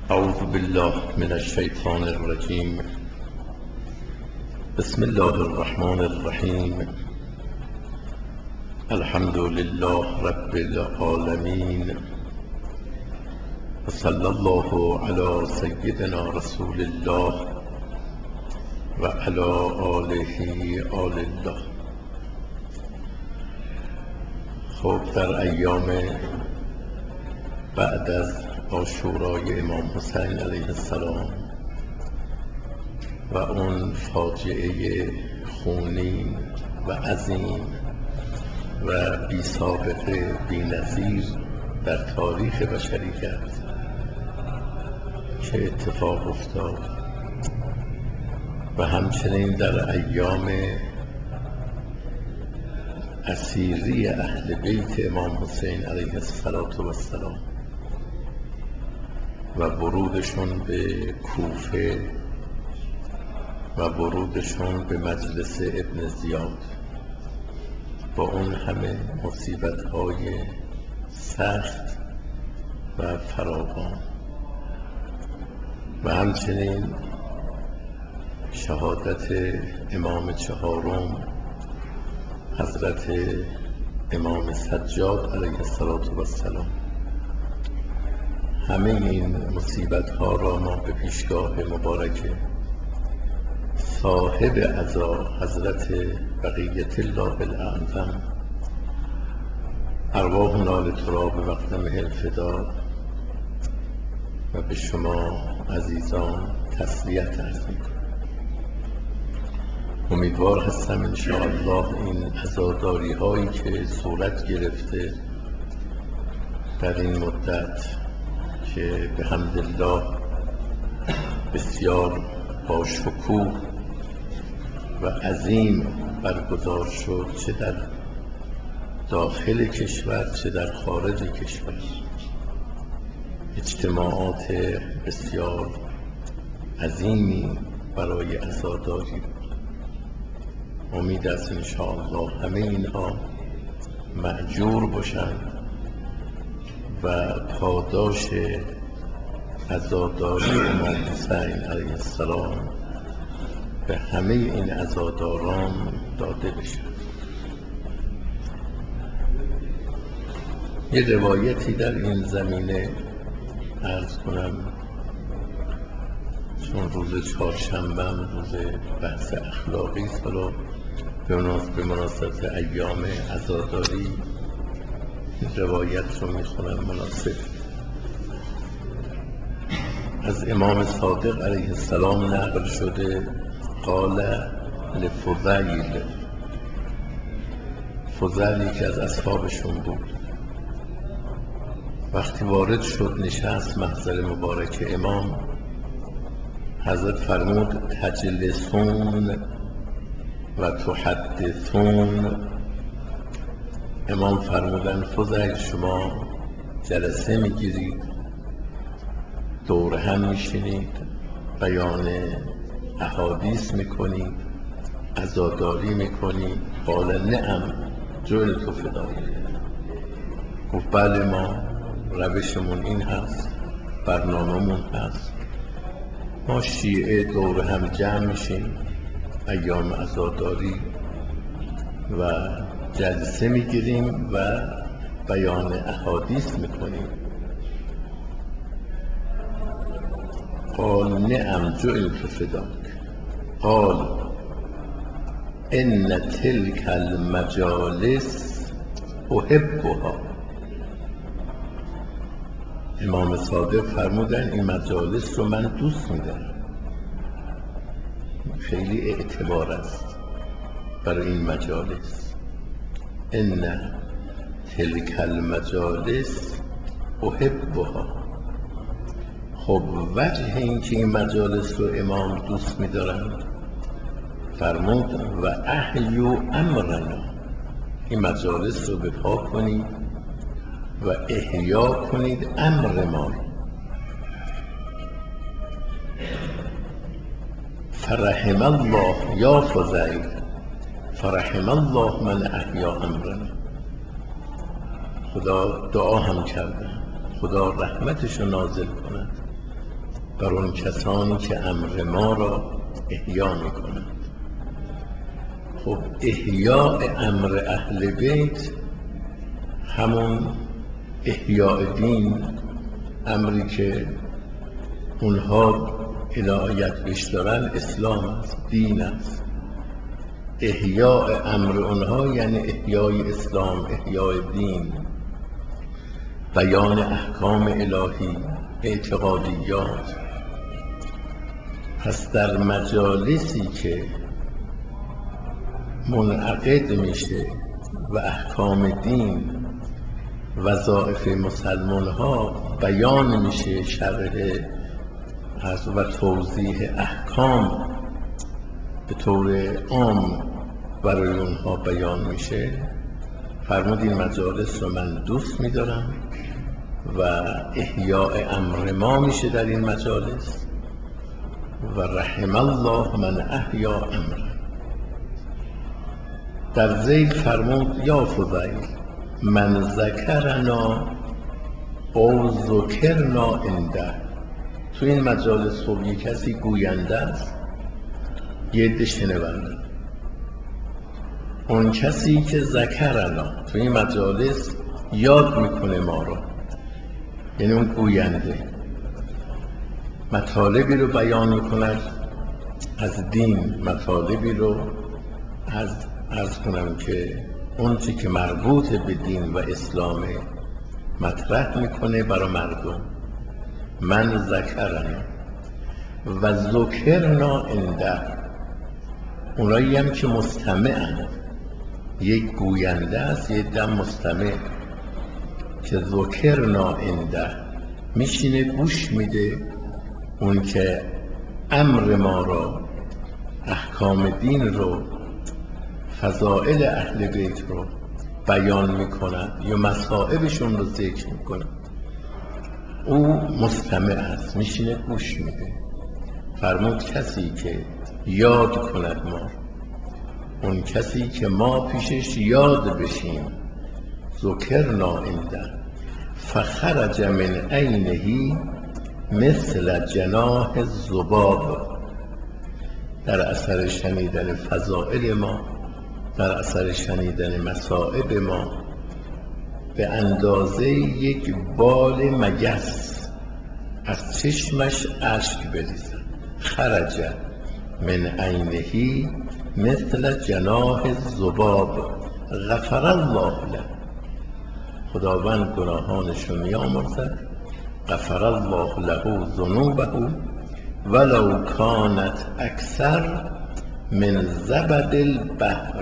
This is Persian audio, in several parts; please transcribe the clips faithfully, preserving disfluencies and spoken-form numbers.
اعوذ بالله من الشیطان الرجیم. بسم الله الرحمن الرحیم. الحمد لله رب العالمین و صلی الله علی سیدنا رسول الله و علی آله آل الله. خب در ایام بعد از عاشورای امام حسین علیه السلام و اون فاجعه خونین و عظیم و بی سابقه بی نظیر در تاریخ بشریت که اتفاق افتاد و همچنین در ایام اسیری اهل بیت امام حسین علیه السلام و ورودشون به کوفه و ورودشون به مجلس ابن زیاد با اون همه مصیبت‌های سخت و فراوان و همچنین شهادت امام چهارم حضرت امام سجاد علیه السلام. همه این مصیبت ها را ما به پیشگاه مبارک صاحب عزا حضرت بقیت الله الاعظم ارواحنا لتراب مقدمه الفدا و به شما عزیزان تسلیت عرض می‌کنم. امیدوار هستم انشاءالله این عزاداری هایی که صورت گرفته در این مدت که به حمدالله بسیار با شکوه و عظیم برگزار شد، چه در داخل کشور چه در خارج کشور، اجتماعات بسیار عظیمی برای عزاداری. امید است انشاءالله همه اینها مأجور باشند و پاداش عزاداری امام حسین علیه السلام به همه این عزاداران داده بشه. یه روایتی در این زمینه عرض کنم، چون روز چهارشنبه روز بحث اخلاقی است، حالا به مناسبت ایام عزاداری روایت رو میخونم مناسب. از امام صادق علیه السلام نقل شده قال لفضیل، فضیلی که از اصحابشون بود، وقتی وارد شد نشست محضر مبارک امام، حضرت فرمود تجلسون و تحدثون. امام فرمودن فضیل شما جلسه میگیرید، دور هم میشینید، بیان احادیث میکنید، عزاداری میکنید؟ قال نعم جعلت فداک. گفت بله ما روشمون این هست، برنامه‌مون هست، ما شیعه دور هم جمع میشیم ایام عزاداری و جلسه میگیریم و بیان احادیث میکنیم. قال نعم جعلت فداک. قال ان تلک المجالس احبها. امام صادق فرمودن این مجالس رو من دوست میدارم. خیلی اعتبار است برای این مجالس. ان تلک المجالس احبها. خب وجه این که این مجالس رو امام دوست می‌دارند، فرمود و احیوا امرنا، این مجالس رو به پا کنید و احیا کنید امر ما. فرحم الله یا فضیل، فرحم الله من احیا امرنا. خدا دعا هم کردن خدا رحمتش رو نازل کند بر اون کسانی که امر ما را احیا میکنند. خب احیاء امر اهل بیت همون احیاء دین، امری که اونها عنایت بهش دارن اسلام است، دین است. احیاء امر اونها یعنی احیای اسلام، احیای دین، بیان احکام الهی، اعتقادیات. پس در مجالسی که منعقد میشه و احکام دین، وظایف مسلمان ها بیان میشه، شرح و توضیح احکام به طور عام برای اونها بیان میشه. فرمود این مجالس رو من دوست میدارم و احیاء امر ما میشه در این مجالس. و رحم الله من احیا امر. در ذیل فرمود یا فضیل من ذکرنا او ذکرنا عنده. تو این مجالس خب یک کسی گوینده است، یه عده شنونده. اون کسی که ذکرنا تو این مجالس یاد میکنه ما رو، یعنی اون گوینده مطالبی رو بیان میکند از دین، مطالبی رو از عرض کنم که اون چی که مربوط به دین و اسلام مطرح میکنه برای مردم. من ذکرنا و ذکرنا عنده. اونایی هم که مستمعند، یک گوینده است، یک دم مستمع که ذکرنا عنده میشینه گوش میده. اون که امر ما را، احکام دین رو، فضائل اهل بیت رو بیان میکند یا مصائبشون رو ذکر میکند، او مستمع است، میشینه گوش میده. فرمود کسی که یاد کند ما، اون کسی که ما پیشش یاد بشیم، ذکرنا عنده فخرج من عینه مثل جناح الذباب. در اثر شنیدن فضائل ما، در اثر شنیدن مصائب ما، به اندازه یک بال مگس از چشمش اشک بریزد. خرج من عینه مثل جناح الذباب غفر الله له. خداوند گناهانش رو میامرزد. غفر الله له ذنوبه ولو کانت اکثر من زبد البحر.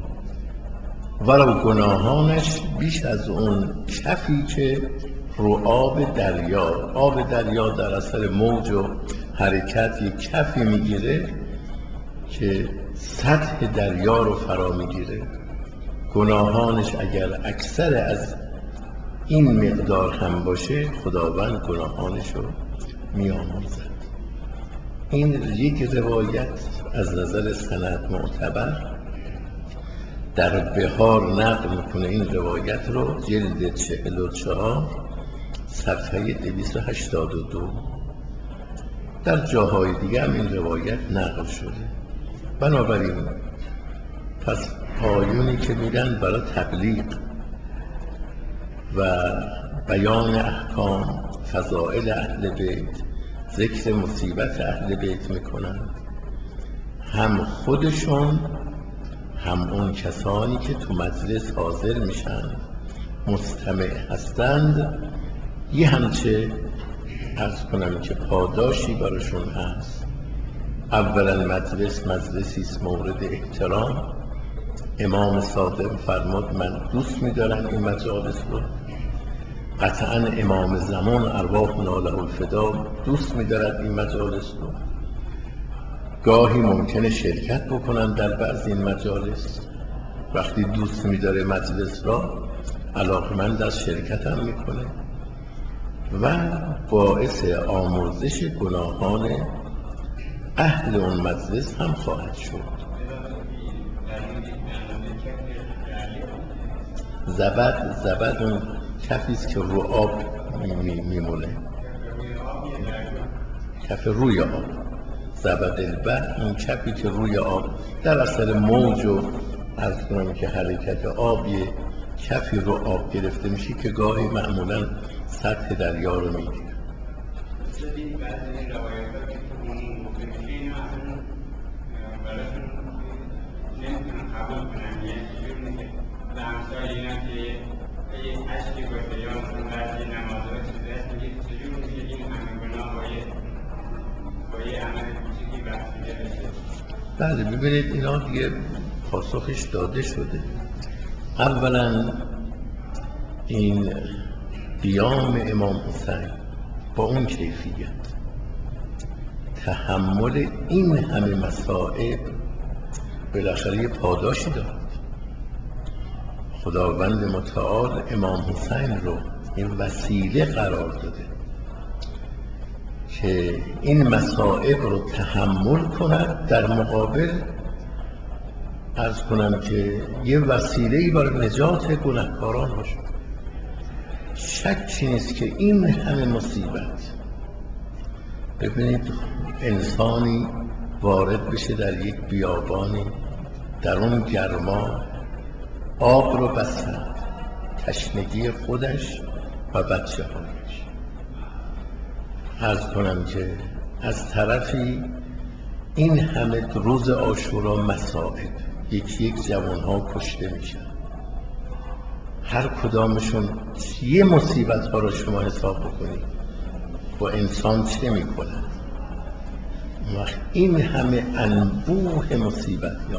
ولو گناهانش بیش از اون کفی که رو آب دریا، آب دریا در اثر موج و حرکت یک کفی میگیره که سطح دریا رو فرا میگیره. گناهانش اگر اکثر از این مقدار هم باشه، خداوند گناهانش رو میامرزد. این یک روایت از نظر سند معتبر در بهار نقل میکنه. این روایت رو جلد چهل و چهار صفحه دویست و هشتاد و دو. در جاهای دیگه هم این روایت نقل شده. بنابراین پس آیونی که میرن برای تبلیغ و بیان احکام، فضائل اهل بیت، ذکر مصیبت اهل بیت میکنن، هم خودشون هم اون کسانی که تو مجلس حاضر میشن مستمع هستند، یه همچه عرض کنم که پاداشی براشون هست. اولا مجلس مجلسی است مورد احترام. امام صادق فرمود من دوست می‌دارم این مجالس رو. قطعا امام زمان ارواحنا له الفدا دوست می‌دارد این مجالس رو. گاهی ممکنه شرکت بکنن در بعض این مجالس. وقتی دوست می‌داره مجلس را، علاقمند از شرکت هم میکنه و باعث آمرزش گناهان اهل اون مجلس هم خواهد شد. زبد زبد اون کفیست که رو آب میمونه. کف روی آب، زبد البحر، اون کفی که روی آب در اثر موج و عرض کنم که حرکت آبی کفی رو آب گرفته میشه که گاهی معمولا سطح دریا رو میگیره. بله ببینید اینا دیگه پاسخش داده شده. اولا این قیام امام حسین با اون کیفیت، تحمل این همه مصائب، بالاخره یه پاداشی دارد. خداوند متعال امام حسین رو این وسیله قرار داده که این مصائب رو تحمل کند، در مقابل عرض کنم که یه وسیله‌ای برای نجات گناهکاران باشه. شکی نیست که این همه مصیبت، ببینید انسانی وارد بشه در یک بیابانی، در اون گرما آب رو بسد، تشنگی خودش و بچه هایش، عرض کنم که از طرفی این همه روز عاشورا مصائب، یکی یک جوانها کشته میشن، هر کدامشون یه مصیبت ها رو شما حساب بکنید با انسان چه میکنند. وقت این همه انبوه مصیبت ها،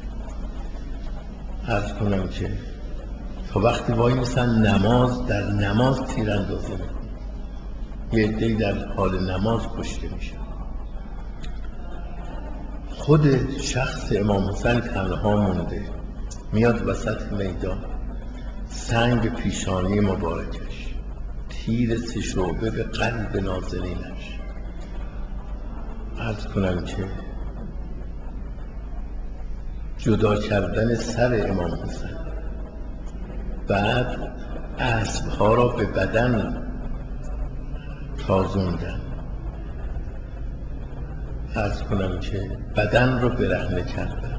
عرض کنم که تا وقتی وای میسن نماز، در نماز تیراندازی میکنن، یه عده‌ای در حال نماز کشته میشن. خود شخص امام حسین تنها مونده، میاد وسط میدان، سنگ پیشانی مبارکش، تیر سه شعبه به قلب نازنینش، عرض کنم که جدا کردن سر امام حسین، بعد اسبها را به بدن تازوندن، عرض کنم که بدن رو برهنه کردن.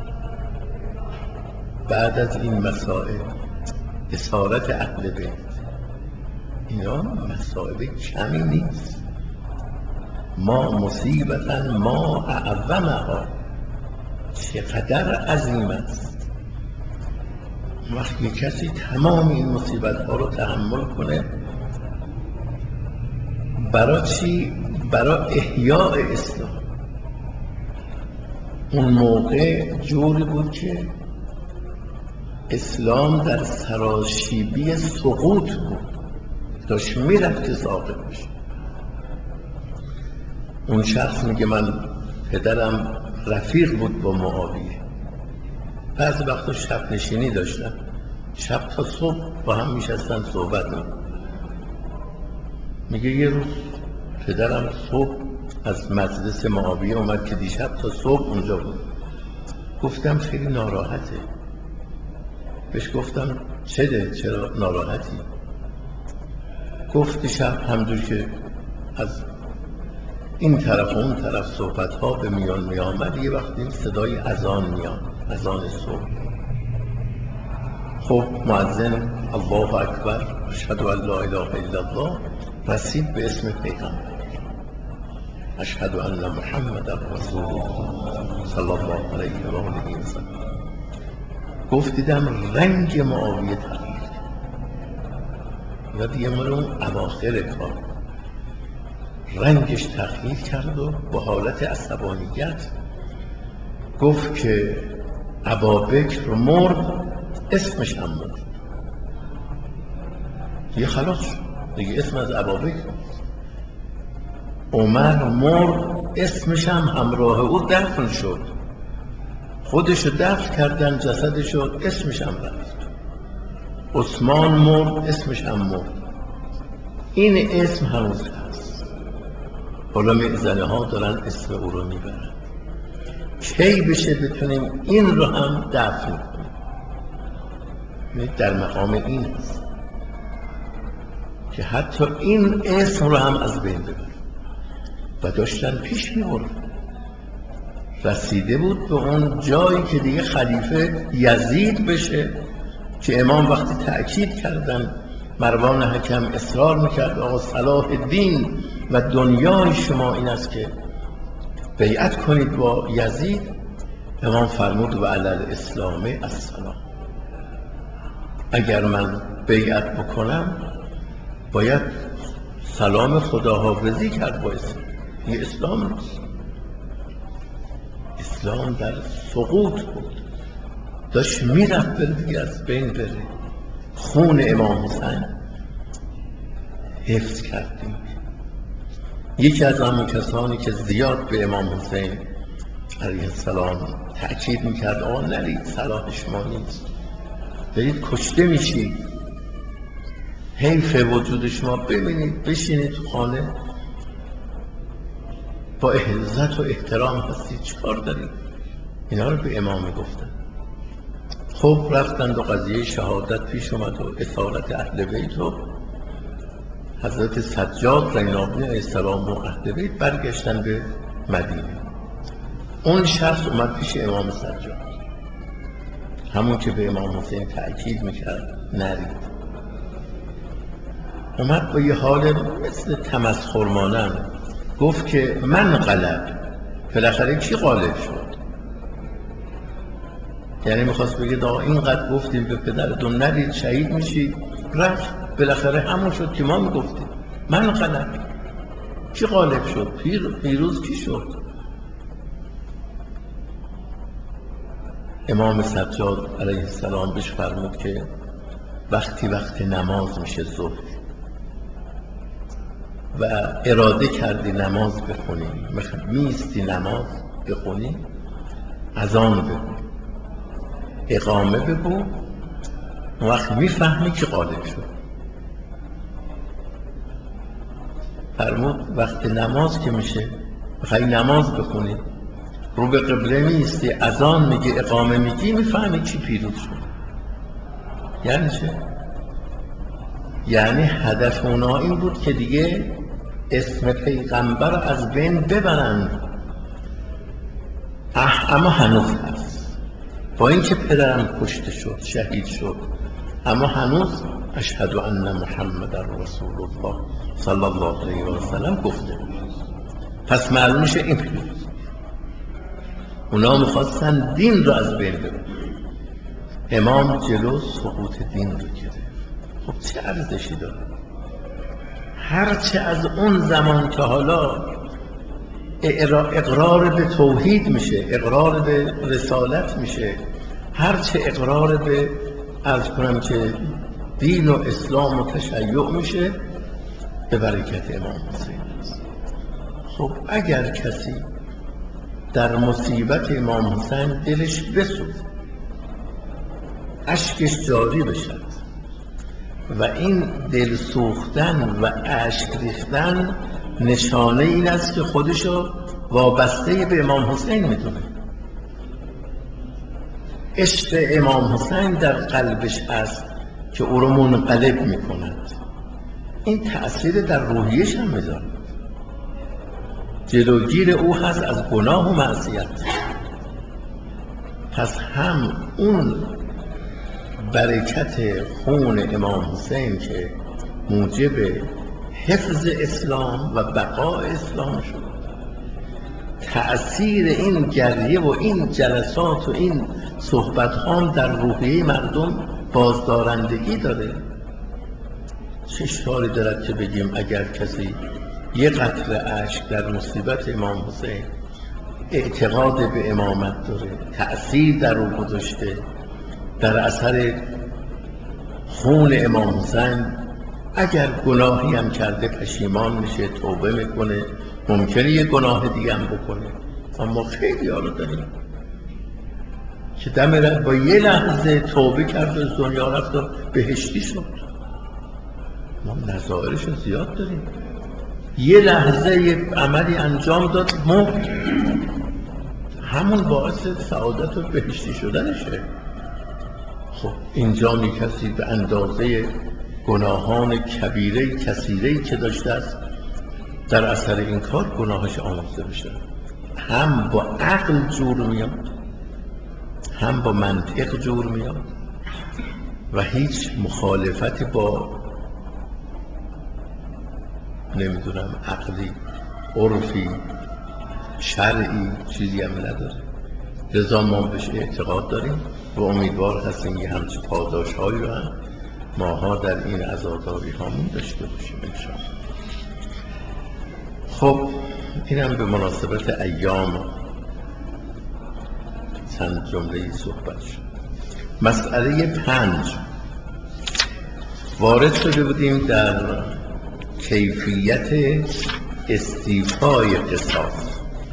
بعد از این مسائل اسارت اهل بیت، اینا مسائل کمی نیست. ما مصیبتا ما اعظمها، چقدر عظیم است وقتی کسی تمام این مصیبت ها رو تحمل کنه. برای چی؟ برای احیاء اسلام. اون موقع جوری بود که اسلام در سراشیبی سقوط بود، داشت میرفت ساقط بشه. اون شخص میگه من پدرم رفیق بود با معاویه، بعضی وقتا شب نشینی داشتن، شب تا صبح با هم میشستن صحبت میکنن. میگه یه روز پدرم صبح از مجلس معاویه اومد که دیشب تا صبح اونجا بود. گفتم خیلی ناراحته. بهش گفتم چه چرا ناراحتی؟ گفت دیشب همجور که از این طرف و اون طرف صحبت ها به میان می آمد، یه وقتی صدای اذان میاد، اذان صبح. خب مؤذن الله اکبر اشهد ان لا اله الا الله رسید به اسم پیغمبر، اشهد ان محمد رسول الله صلی الله علیه و آله و سلم. گفت دیدم رنگ معاویه تغییر کرد، یا دیگه مال اون اواخر کار رنگش تغییر کرد و با حالت عصبانیت گفت که ابابکر مرد، اسمش هم مرد، دیگه خلاص شد، دیگه اسم از ابابکر. عمر مرد، اسمش هم همراه او دفن شد، خودشو دفن کردن جسدشو، اسمش هم رفت. عثمان مرد، اسمش هم مرد. این اسم هنوز هست، حالا معزنه ها دارن اسم او رو میبرن. کی بشه بتونیم این رو هم دفن کنیم؟ در مقام این هست که حتی این اسم رو هم از بین ببریم. و داشتن پیش می‌بردن. رسیده بود به اون جایی که دیگه خلیفه یزید بشه، که امام وقتی تأکید کردن، مروان حکم اصرار میکرد آقا صلاح الدین و دنیای شما این است که بیعت کنید با یزید، امام فرمود و علی الاسلام السلام. اگر من بیعت بکنم باید سلام خداحافظی کرد با اسلام، یه اسلام نیست. اسلام در سقوط بود، داشت میرفت بره دیگه، از بین بره. خون امام حسین حفظ کردیم. یکی از آن کسانی که زیاد به امام حسین علیه السلام تأکید میکرد آقا نرید، صلاح شما نیست، برید کشته میشید، حیف وجود شما، ببینید بشینید تو خانه با عزت و احترام هستید، چیکار دارید؟ اینا رو به امام میگفتن. خب رفتند و قضیه شهادت پیش اومد و اصالت اهل بیت و حضرت سجاد زین العابدین علیه السلام و اهل بیت برگشتن به مدینه. اون شخص اومد پیش امام سجاد، همون که به امام حسین تأکید میکرد نرید، اومد با یه حال مثل تمسخر مانند گفت که من غلب. بالاخره کی غالب شد؟ یعنی میخواست بگه دا اینقدر گفتیم به پدرتون نرید شهید میشید، رفت بالاخره همون شد که ما میگفتیم. من غلب، کی غالب شد؟ پیر پیروز کی شد؟ امام سجاد علیه السلام بهش فرمود که وقتی وقت نماز میشه ظهر و اراده کردی نماز بخونی، میستی نماز بخونی، اذان بگو، اقامه بگو، اون وقت میفهمی که غالب شد. فرمود وقت نماز که میشه بخوای نماز بخونی، رو به قبله میستی، اذان میگی، اقامه میگی، میفهمی کی پیروز شد. یعنی چه؟ یعنی هدف اونا این بود که دیگه اسم پیغمبر از بین ببرند. اه اما هنوز هست، با اینکه پدرم کشته شد، شهید شد، اما هنوز اشهد ان محمد رسول الله صلی الله علیه و سلم گفته. پس معلوم میشه این پیروز. اونا میخواستن دین رو از بین ببرن، امام جلو سقوط دین رو گرفت. خب چه ارزشی داره؟ هرچه از اون زمان که حالا اقرار به توحید میشه، اقرار به رسالت میشه، هرچه اقرار به عرض کنم که دین و اسلام و تشیع میشه، به برکت امام حسین است. خب اگر کسی در مصیبت امام حسین دلش بسوزه، اشکش جاری بشد و این دل سوختن و اشک ریختن نشانه این است که خودشو وابسته به امام حسین میدونه. عشق امام حسین در قلبش هست که او رو منقلب میکند. این تأثیر در روحیش هم میذاره، جلوگیر او هست از گناه و معصیت. پس هم اون برکت خون امام حسین که موجب حفظ اسلام و بقاء اسلام شد، تأثیر این گریه و این جلسات و این صحبت هم در روحیه مردم بازدارندگی داره. چه اشکالی دارد که بگیم اگر کسی یک قطره اشک در مصیبت امام حسین اعتقاد به امامت داره، تأثیر در او گذاشته، در اثر خون امام حسین اگر گناهی هم کرده پشیمان میشه، توبه میکنه، ممکنه یه گناه دیگه هم بکنه. اما خیلی ها رو داریم که دم رد با یه لحظه توبه کرد و از دنیا رفت و بهشتی شد. ما نظائرش رو زیاد داریم. یه لحظه یه عملی انجام داد، مرد، همون باعث سعادت و بهشتی شدنشه. خب اینجا می کسی به اندازه گناهان کبیره کثیره‌ای که داشته است در اثر این کار گناهش آمرزه بشه. هم با عقل جور میاد، هم با منطق جور میاد و هیچ مخالفتی با نمیدونم عقلی، عرفی، شرعی چیزی هم نداره. لذا ما بهش اعتقاد داریم و امیدوار هستیم یه همچه پاداش هایی رو هم ماها در این عزاداری هامون داشته باشیم انشاءالله. خب اینم به مناسبت ایام چند جمله صحبت شد. مسئله پنج، وارد شده بودیم در کیفیت استیفای قصاص.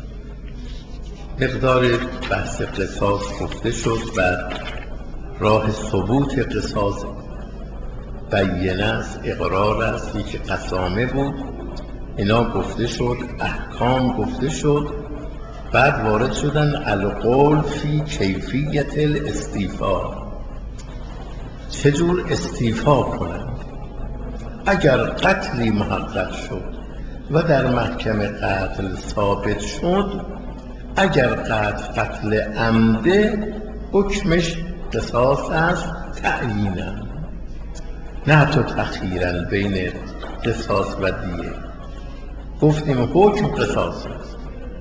مقدار بحث قصاص گفته شد و راه ثبوت قصاص بیانه است، اقرار است، یکی قسامه بود، اینا گفته شد، احکام گفته شد. بعد وارد شدن القول فی کیفیت الاستیفا، چجور استیفا کنند اگر قتلی محقق شد و در محکمه قتل ثابت شد. اگر قتل قتل عمده حکمش قصاص است تعیینا، نه حتی تخییرا بین قصاص و دیه. گفتیم حکم قصاص است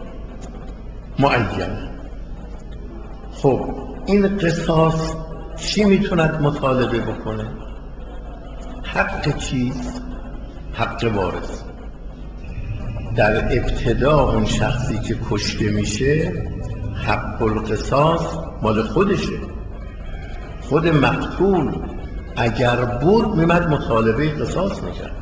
معین. خب این قصاص چی میتوند مطالبه بکنه؟ حق چیست؟ حق وارث. در ابتدا اون شخصی که کشته میشه حق القصاص مال خودشه. خود مقتول اگر بود میمد مطالبه قصاص میکرد،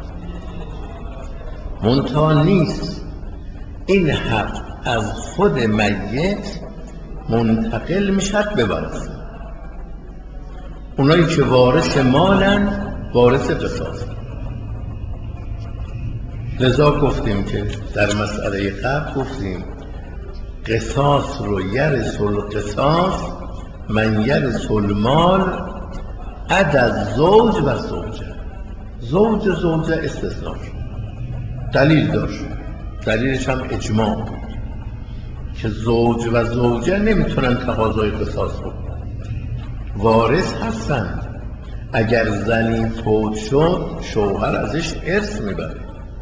منتها نیست. این حق از خود میت منتقل میشد به وارث. اونایی که وارث مالن وارث قصاص. لذا گفتیم که در مسئله قبل گفتیم قصاص رو یرث القصاص من یرث المال عدا زوج و زوجه. زوج و زوجه استثناء دلیل داشت، دلیلش هم اجماع بود که زوج و زوجه نمیتونن تقاضای قصاص بکنن، وارث هستند. اگر زنی فوت شد شوهر ازش ارث میبره،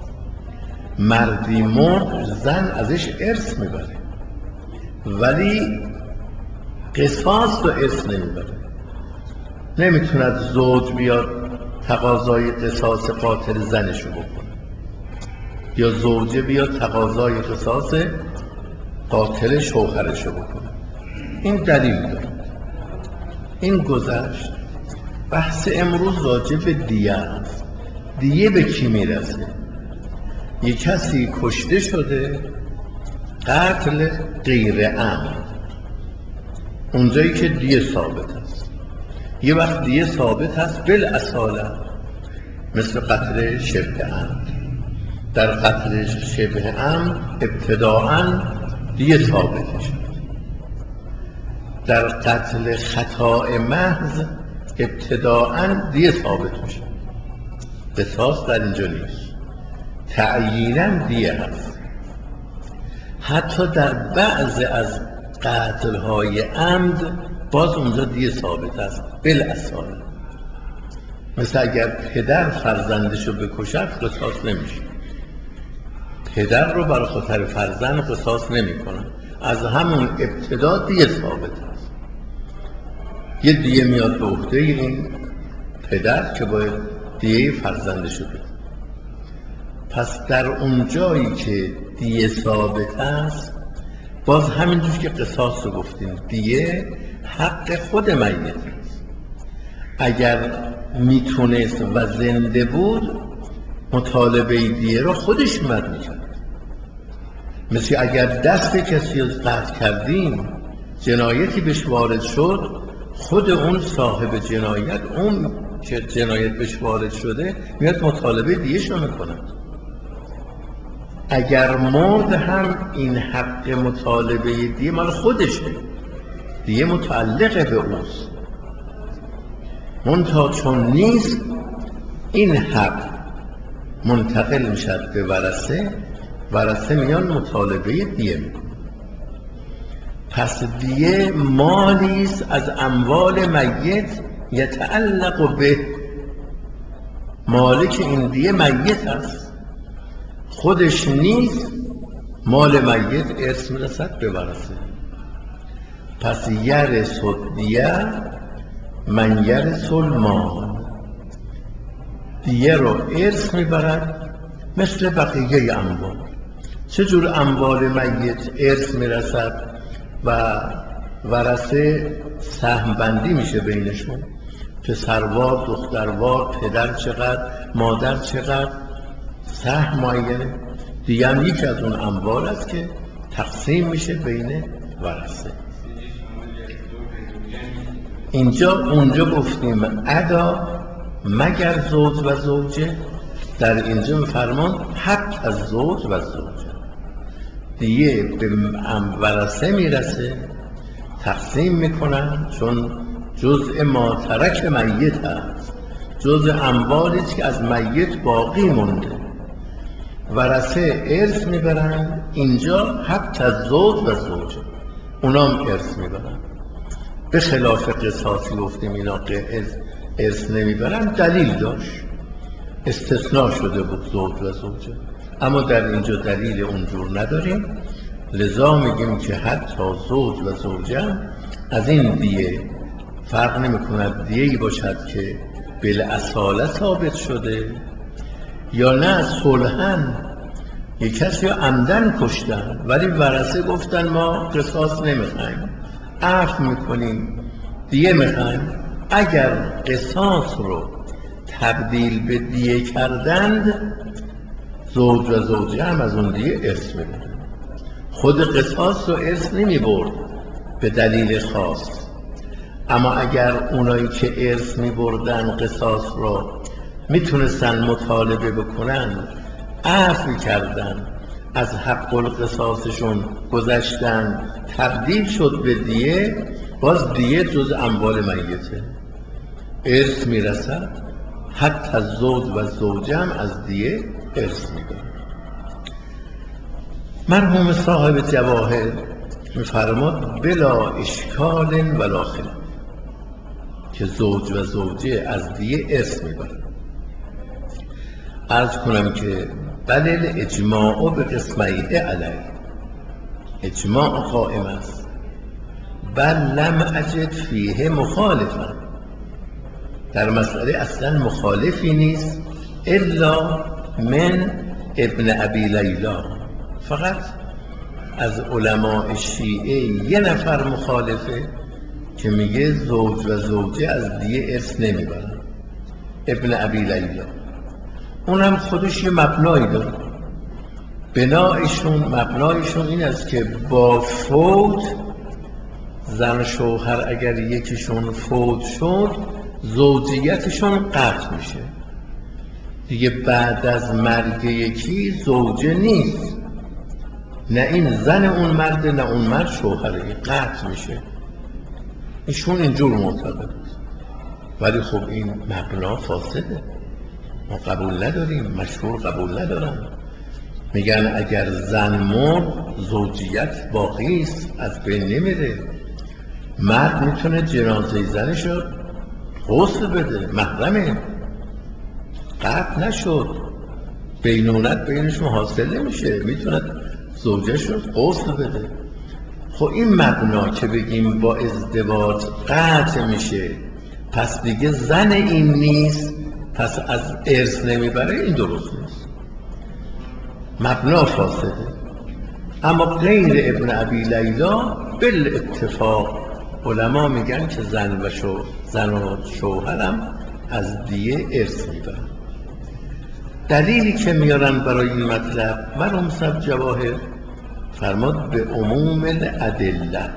مردی مرد زن ازش ارث میبره، ولی قصاص رو ارث نمیبره. نمیتوند زوج بیاد تقاضای قصاص قاتل زنشو بکنه یا زوجه بیاد تقاضای قصاص قاتل شوهرشو بکنه. این دلیل داره. این گذشت. بحث امروز راجع به دیه است. دیه به کی میرسه؟ یک کسی کشته شده قتل غیر عمد، اونجایی که دیه ثابت است. یه وقت دیه ثابت است بالاصاله، مثل قتل شبه عمد. در قتل شبه عمد ابتداعاً دیه ثابت شد. در قتل خطا محض ابتداعاً دیه ثابت میشه، قصاص در اینجا نیست، تعییناً دیه هست. حتی در بعض از قتل‌های عمد باز اونجا دیه ثابت است بالاصاله. مثل اگر پدر فرزندشو بکشد قصاص نمیشه، پدر رو برای خاطر فرزند قصاص نمیکنه، از همون ابتدا دیه ثابت است. یه دیه میاد به عهده این پدر که باید دیه فرزندشو بده. پس در اون جایی که دیه ثابت است باز همینجور که قصاص رو گفتیم، دیه حق خود میت است. اگر میتونست و زنده بود مطالبه دیه رو خودش میاد میکرد. مثل اگر دست کسی رو قطع کردیم، جنایتی بهش وارد شد، خود اون صاحب جنایت، اون که جنایت بهش وارد شده، میاد مطالبه دیه‌شو میکنه. اگر مرد هم این حق مطالبه دیه مال خودشه، دیه متعلق به اوست. منتها چون نیست، این حق منتقل میشد به ورثه ورثه میان مطالبه دیه میکنن. پس دیه مالی است از اموال میت یتعلق به، مالک این دیه میت است، خودش نیست، مال میت ارث میرسد به ورثه. پس یرث الدیه من یرث المال، دیه رو ارث میبرد مثل بقیه اموال. چجور اموال میت ارث میرسد و ورثه سهم بندی میشه بینشون، پسروار، دختروار، پدر چقدر، مادر چقدر، سهم معینه. دیگه هم یکی از اون اموال است که تقسیم میشه بین ورثه. اینجا اونجا گفتیم ادا مگر زوج و زوجه، در اینجا فرمان حتی از زوج و زوجه. دیگه به ورثه میرسه، تقسیم میکنن، چون جزء ما ترک میت هست، جزء اموالی که از میت باقی مونده، ورثه ارث میبرن. اینجا حتی از زوج و زوجه اونام ارث میبرن. به خلاف قصاصی گفتیم اینا که ارث نمیبرن، دلیل داشت، استثناء شده بود زوج و زوجه، اما در اینجا دلیل اونجور نداریم، لذا میگیم که حتی زوج و زوجه از این دیه فرق نمی کند، دیه‌ای باشد که بالاصاله ثابت شده یا نه صلحن، یک کسی رو عمدن کشتن ولی ورثه گفتن ما قصاص نمیخوایم، عفو میکنیم، دیه میخوایم. اگر قصاص رو تبدیل به دیه کردند، زوج و زوجه هم از اون دیه ارث میبرند. خود قصاص رو ارث نمیبرد به دلیل خاص، اما اگر اونایی که ارث میبردن قصاص رو میتونستن مطالبه بکنن، عفو کردن، از حق القصاصشون گذشتن، تبدیل شد به دیه، باز دیه جز اموال میته ارث میرسد. حتی از زوج و زوجه هم از دیه ارث میگن. مرحوم صاحب جواهر میفرماد بلا اشکال ولا خلاف، که زوج و زوجه از دیه ارث میبرن. عرض کنم که بل الاجماع به قسمیه علیه، اجماع قائم است، بل لم اجد فیه مخالفا، در مسئله اصلا مخالفی نیست، الا من ابن ابی لیلا، فقط از علماء شیعه یه نفر مخالفه که میگه زوج و زوجه از دیه ارث نمیبرن، ابن ابی لیلا. اونم خودش یه مبنایی داره، بنایشون مبنایشون این است که با فوت زن و شوهر اگر یکیشون فوت شد زوجیتشون قطع میشه دیگه، بعد از مرگ یکی زوجه نیست، نه این زن اون مرد نه اون مرد شوهره، قطع میشه. ایشون اینجور معتقد، ولی خب این مبنا فاسده، ما قبول نداریم، مشهور قبول ندارن. میگن اگر زن مرد زوجیت باقی است، از بین نمیره، مرد میتونه جنازه زنشو غسل بده، محرمه، قطع نشد، بینونت بینشون حاصل نمیشه، میتونه زوجهشو غسل بده. خب این مبنا که بگیم با ازدواج قطع میشه پس دیگه زن این نیست، پس از ارث نمیبره، این درست نیست، مبنا فاسده. اما غیر ابن ابی لیلا بالاتفاق علما میگن که زن و شو زن و شوهرم از دیه ارث میبرن. دلیلی که میارن برای این مطلب مرحوم صاحب جواهر فرماد به عموم الادله،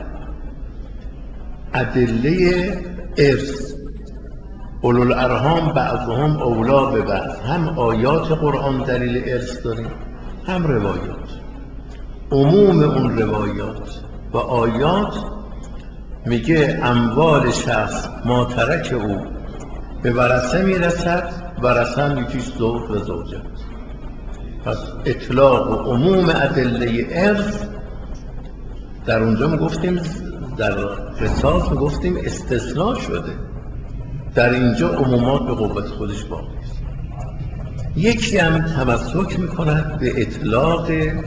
ادله ارث، اولو الارحام بعضهم اولا به بعض، هم آیات قرآن دلیل ارث داریم هم روایات. عموم اون روایات و آیات میگه اموال شخص ما ترک او به ورثه میرسد، ورثه هم یکیش زوج و زوجه. پس اطلاق و عموم ادله ارث در اونجا میگفتیم، در قصاص میگفتیم استثناء شده، در اینجا عمومات به قوت خودش باقی است. یکی هم تمسک میکند به اطلاق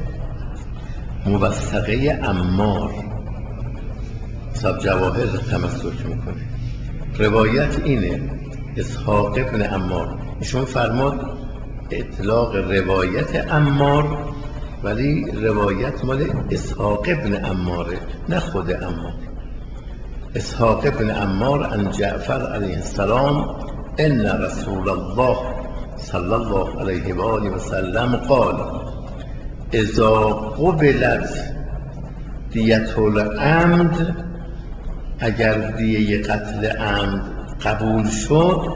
موثقه عمار، صاحب جواهر تمسک میکنه. روایت اینه، اسحاق ابن عمار ایشون فرماد اطلاق روایت عمار، ولی روایت مال اسحاق ابن عماره نه خود عمار. اسحاق ابن عمار عن جعفر علیه السلام ان رسول الله صلی الله علیه و آله و سلم قال اذا قبلت دیت العمد، اگر دیه قتل عمد قبول شد،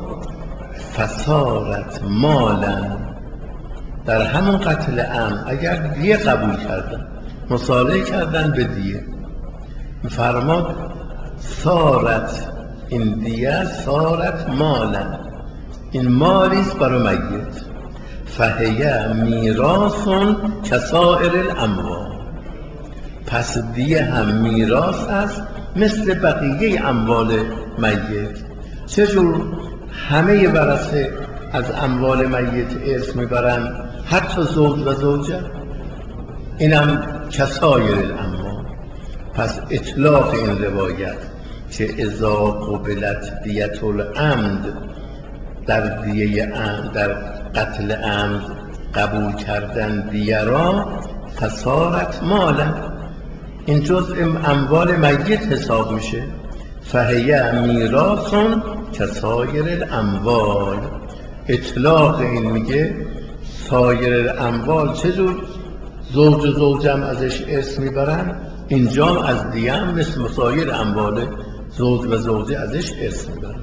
فصارت مالا، در همون قتل عمد اگر دیه قبول کردن، مصالحه کردن به دیه، فرماد صارت، این دیه صارت مالا، این مالیست برای میت، فهیه میراث کسائر الاموال، پس دیه هم میراث است مثل بقیه اموال میت. چجور؟ همه ورثه از اموال میت ارث میبرن، حتی زوج و زوجه، اینم کسایر الاموال. پس اطلاق این روایت که اذا قبلت دیت العمد، در دیه عمد، در قتل عمد قبول کردن دیه را، فصارت مالا، این جزء اموال میت حساب میشه، فهیه میراث کسایر الاموال. اطلاق این میگه سایر الاموال چجور؟ زوج و زوجم ازش ارث میبرن، اینجام از دیه هم مثل سایر اموال زوج و زوجه ازش ارث میبرن.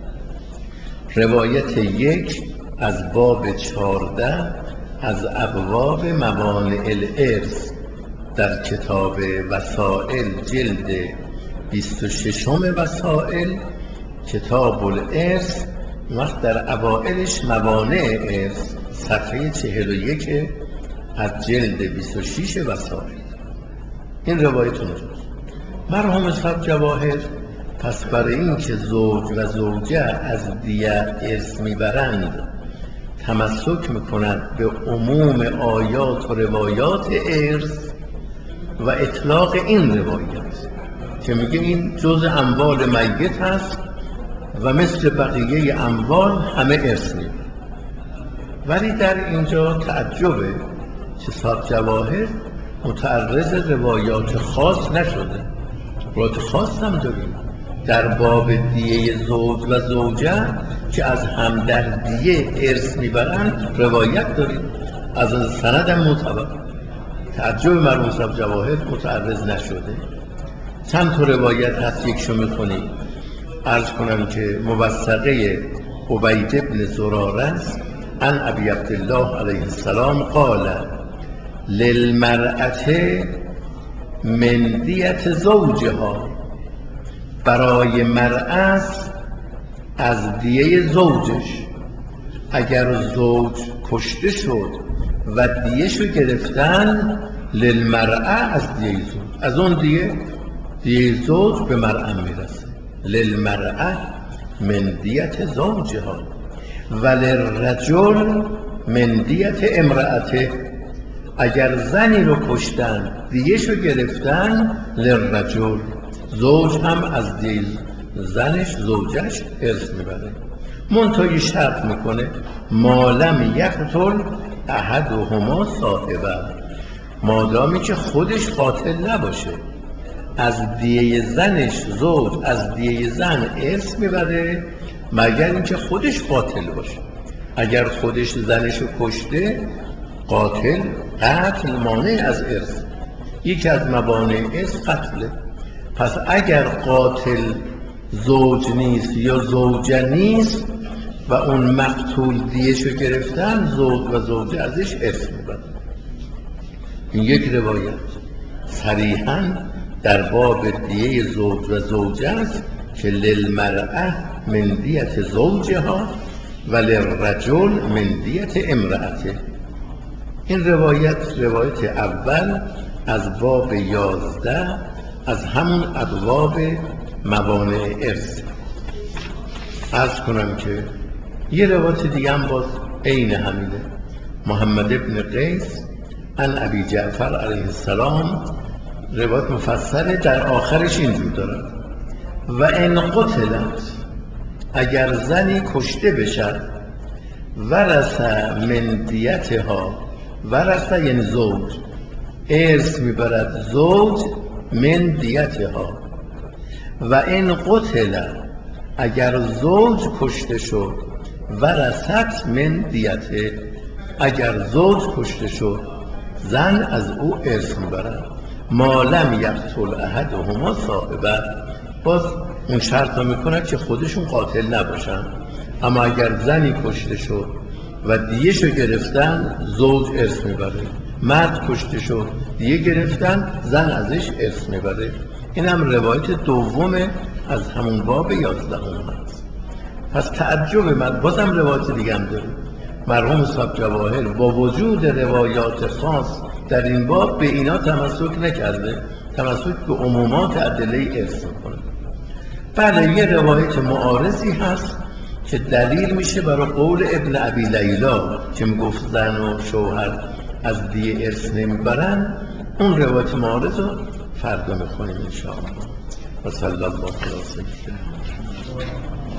روایت یک از باب چارده از ابواب موانع الارث در کتاب وسائل جلد بیست و ششم وسائل کتاب الارث، وقت در اوائلش موانع ارث، صفحه چهل و یک از جلد بیست و شش وسائل. این روایت اونجاست. مرحوم صاحب جواهر پس برای این که زوج و زوجه از دیه ارث میبرند تمسک میکنند به عموم آیات و روایات ارث و اطلاق این روایت که میگه این جز اموال میت هست و مثل بقیه اموال همه ارث میبرند. ولی در اینجا تعجبه که صاحب جواهر متعرض روایات خاص نشده. روایات خاص هم داریم در باب دیه زوج و زوجه که از هم در دیه ارث میبرند، روایت داریم از سند هم معتبر. تعجب مرحوم صاحب جواهر متعرض نشده. چند تا روایت هست، یکشو میخونیم. عرض کنم که موثقه عبید بن زراره است عن ابی عبدالله علیه السلام قال للمرأة من دیت زوجها، برای مرأة از دیه زوجش، اگر زوج کشته شد و دیهشو گرفتن، للمرأة از دیه زوج، از اون دیه دیه زوج به مرأة میرسه. للمرأة من دیت زوجها وللرجل من دیت امرأته، اگر زنی رو کشتن دیهشو گرفتن، للرجل، زوج هم از دیه زنش زوجش ارث میبره. منتهی شرط میکنه مالم یقتل احدهما صاحبه، مادامی که خودش قاتل نباشه. از دیه زنش زوج از دیه زن ارث میبره مگر اینکه خودش قاتل باشه. اگر خودش زنشو کشته، قاتل قتل مانع از ارث، یکی از موانع ارث قتله. پس اگر قاتل زوج نیست یا زوجه نیست و اون مقتول دیهشو گرفتن، زوج و زوجه ازش ارث میبرن. این یک روایت صریحاً در باب دیه زوج و زوجه است که للمرأة من دیت زوجها و للرجل من دیت امرأته. این روایت روایت اول از باب یازده از همون ابواب موانع ارث. عرض کنم که یه روایت دیگه هم باز عین همینه. محمد ابن قیس عن ابی جعفر علیه السلام، روایت مفصله، در آخرش اینجور داره: و ان قتلت، اگر زنی کشته بشد، ورث من دیتها، ورث یعنی زوج، ارث میبرد زوج، من دیتها. و ان قتل، اگر زوج کشته شد، ورثت من دیته، اگر زوج کشته شد زن از او ارث میبرد. ما لم یقتل احدهما صاحبه، باز اون شرط رو میکنه که خودشون قاتل نباشن، اما اگر زنی کشته شد و دیهشو گرفتن زوج ارث میبره، مرد کشته شد دیه گرفتن زن ازش ارث میبره. این هم روایت دومه از همون باب یازدهم هست. پس تعجب من، بازم روایت دیگه هم داره. مرحوم صاحب جواهر با وجود روایات خاص در این باب به اینا تمسک نکرده، تمسک به عمومات ادله ارث میکنه. بله، یه روایت معارضی هست که دلیل میشه برای قول ابن ابی لیلا که میگفت زن و شوهر از دیه ارث نمیبرن. اون روایت معارض رو فردا میخونیم انشاءالله. و صلی الله علیه و سلم.